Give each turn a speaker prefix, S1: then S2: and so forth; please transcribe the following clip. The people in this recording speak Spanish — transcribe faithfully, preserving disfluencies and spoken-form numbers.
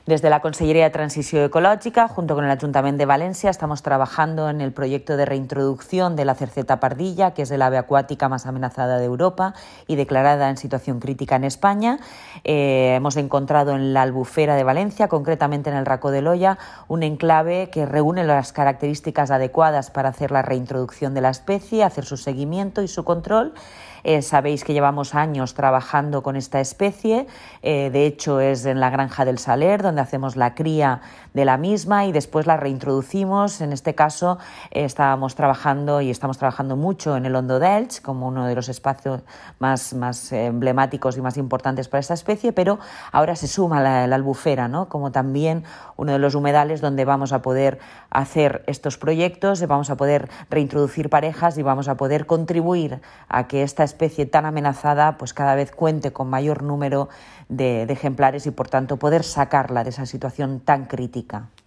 S1: Desde la Conselleria de Transició Ecològica, junto con el Ayuntamiento de Valencia, estamos trabajando en el proyecto de reintroducción de la cerceta pardilla, que es el ave acuática más amenazada de Europa y declarada en situación crítica en España. Eh, hemos encontrado en la Albufera de Valencia, concretamente en el Racó de l'Olla, un enclave que reúne las características adecuadas para hacer la reintroducción de la especie, hacer su seguimiento y su control. Eh, sabéis que llevamos años trabajando con esta especie, eh, de hecho es en la Granja del Saler donde hacemos la cría de la misma y después la reintroducimos. En este caso eh, estábamos trabajando y estamos trabajando mucho en el Hondo d'Elx como uno de los espacios más, más emblemáticos y más importantes para esta especie, pero ahora se suma la, la Albufera, ¿no?, como también uno de los humedales donde vamos a poder hacer estos proyectos, vamos a poder reintroducir parejas y vamos a poder contribuir a que esta especie tan amenazada pues cada vez cuente con mayor número de, de ejemplares y por tanto poder sacarla de esa situación tan crítica.